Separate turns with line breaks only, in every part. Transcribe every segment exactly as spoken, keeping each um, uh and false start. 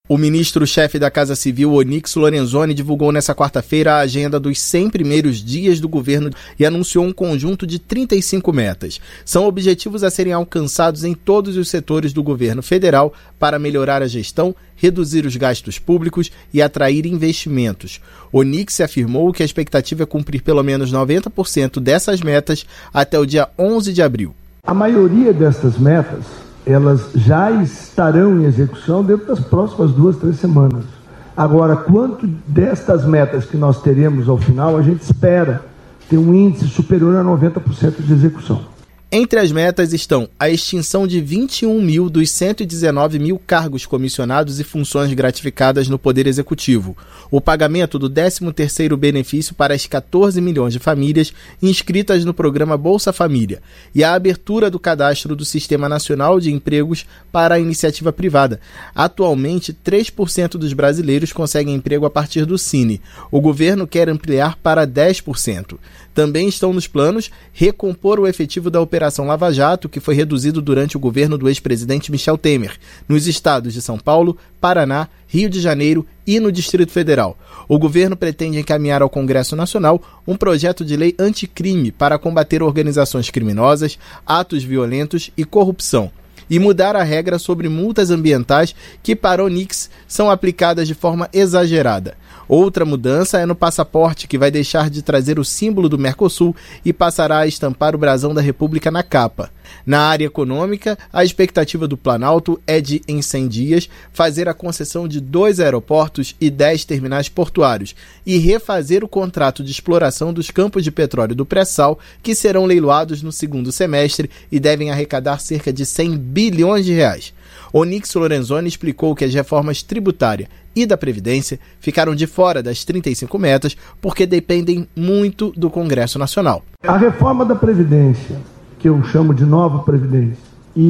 O ministro-chefe da Casa Civil, Onyx Lorenzoni, divulgou nesta quarta-feira a agenda dos cem primeiros dias do governo e anunciou um conjunto de trinta e cinco metas. São objetivos a serem alcançados em todos os setores do governo federal para melhorar a gestão, reduzir os gastos públicos e atrair investimentos. Onyx afirmou que a expectativa é cumprir pelo menos noventa por cento dessas metas até o dia onze de abril.
A maioria destas metas elas já estarão em execução dentro das próximas duas, três semanas. Agora, quanto destas metas que nós teremos ao final, a gente espera ter um índice superior a noventa por cento de execução.
Entre as metas estão a extinção de vinte e um mil dos cento e dezenove mil cargos comissionados e funções gratificadas no Poder Executivo, o pagamento do décimo terceiro benefício para as catorze milhões de famílias inscritas no programa Bolsa Família e a abertura do cadastro do Sistema Nacional de Empregos para a iniciativa privada. Atualmente, três por cento dos brasileiros conseguem emprego a partir do Cine. O governo quer ampliar para dez por cento. Também estão nos planos recompor o efetivo da Operação Lava Jato, que foi reduzido durante o governo do ex-presidente Michel Temer, nos estados de São Paulo, Paraná, Rio de Janeiro e no Distrito Federal. O governo pretende encaminhar ao Congresso Nacional um projeto de lei anticrime para combater organizações criminosas, atos violentos e corrupção, e mudar a regra sobre multas ambientais que, para Onyx, são aplicadas de forma exagerada. Outra mudança é no passaporte, que vai deixar de trazer o símbolo do Mercosul e passará a estampar o brasão da República na capa. Na área econômica, a expectativa do Planalto é de, em cem dias, fazer a concessão de dois aeroportos e dez terminais portuários e refazer o contrato de exploração dos campos de petróleo do pré-sal, que serão leiloados no segundo semestre e devem arrecadar cerca de cem bilhões de reais. Onyx Lorenzoni explicou que as reformas tributária e da Previdência ficaram de fora das trinta e cinco metas porque dependem muito do Congresso Nacional.
A reforma da Previdência, que eu chamo de nova Previdência,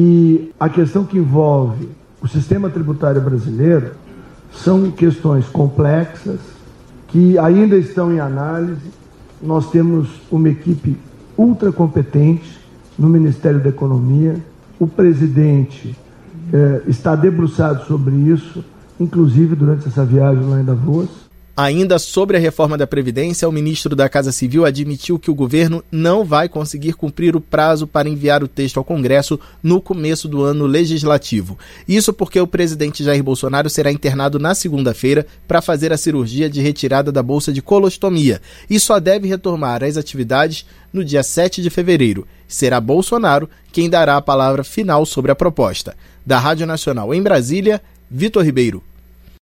e a questão que envolve o sistema tributário brasileiro são questões complexas que ainda estão em análise. Nós temos uma equipe ultra competente no Ministério da Economia. O presidente eh, está debruçado sobre isso, inclusive durante essa viagem lá em Davos.
Ainda sobre a reforma da Previdência, o ministro da Casa Civil admitiu que o governo não vai conseguir cumprir o prazo para enviar o texto ao Congresso no começo do ano legislativo. Isso porque o presidente Jair Bolsonaro será internado na segunda-feira para fazer a cirurgia de retirada da bolsa de colostomia e só deve retomar as atividades no dia sete de fevereiro. Será Bolsonaro quem dará a palavra final sobre a proposta. Da Rádio Nacional em Brasília, Vitor Ribeiro.